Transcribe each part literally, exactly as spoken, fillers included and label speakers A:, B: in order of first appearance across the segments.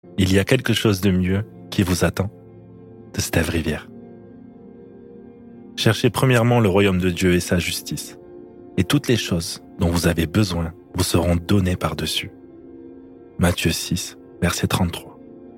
A: Il y a quelque chose de mieux qui vous attend. De Steve Rivière. Cherchez premièrement le royaume de Dieu et sa justice, et toutes les choses dont vous avez besoin vous seront données par-dessus. Matthieu six, verset trente-trois.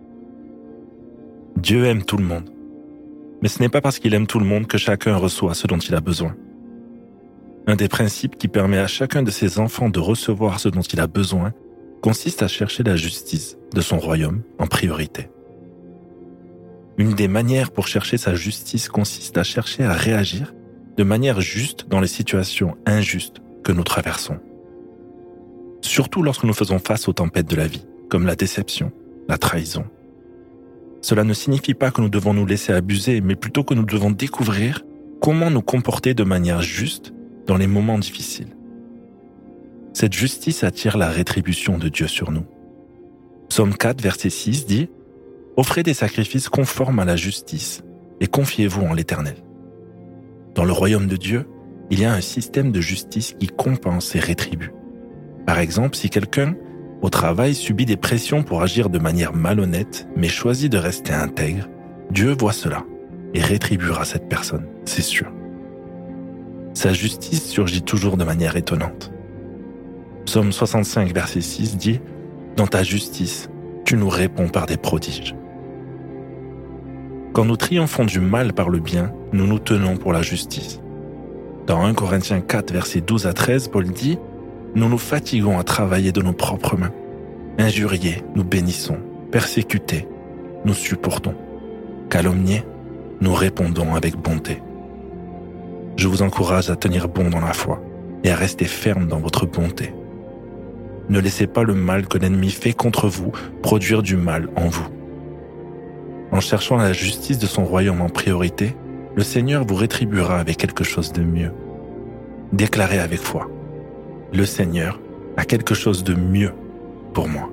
A: Dieu aime tout le monde, mais ce n'est pas parce qu'il aime tout le monde que chacun reçoit ce dont il a besoin. Un des principes qui permet à chacun de ses enfants de recevoir ce dont il a besoin consiste à chercher la justice de son royaume en priorité. Une des manières pour chercher sa justice consiste à chercher à réagir de manière juste dans les situations injustes que nous traversons. Surtout lorsque nous faisons face aux tempêtes de la vie, comme la déception, la trahison. Cela ne signifie pas que nous devons nous laisser abuser, mais plutôt que nous devons découvrir comment nous comporter de manière juste dans les moments difficiles. Cette justice attire la rétribution de Dieu sur nous. Psaume quatre, verset six dit « Offrez des sacrifices conformes à la justice et confiez-vous en l'Éternel. » Dans le royaume de Dieu, il y a un système de justice qui compense et rétribue. Par exemple, si quelqu'un au travail subit des pressions pour agir de manière malhonnête, mais choisit de rester intègre, Dieu voit cela et rétribuera cette personne, c'est sûr. Sa justice surgit toujours de manière étonnante. Psaume soixante-cinq, verset six dit « Dans ta justice, tu nous réponds par des prodiges. » Quand nous triomphons du mal par le bien, nous nous tenons pour la justice. Dans un Corinthiens quatre, versets douze à treize, Paul dit « Nous nous fatiguons à travailler de nos propres mains. Injuriés, nous bénissons. Persécutés, nous supportons. Calomniés, nous répondons avec bonté. » Je vous encourage à tenir bon dans la foi et à rester ferme dans votre bonté. Ne laissez pas le mal que l'ennemi fait contre vous produire du mal en vous. En cherchant la justice de son royaume en priorité, le Seigneur vous rétribuera avec quelque chose de mieux. Déclarez avec foi. Le Seigneur a quelque chose de mieux pour moi.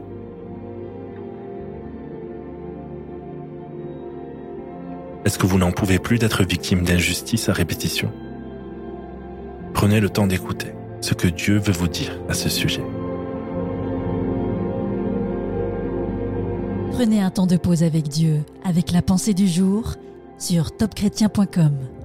A: Est-ce que vous n'en pouvez plus d'être victime d'injustice à répétition? Prenez le temps d'écouter ce que Dieu veut vous dire à ce sujet.
B: Prenez un temps de pause avec Dieu, avec la pensée du jour, sur top chrétien point com.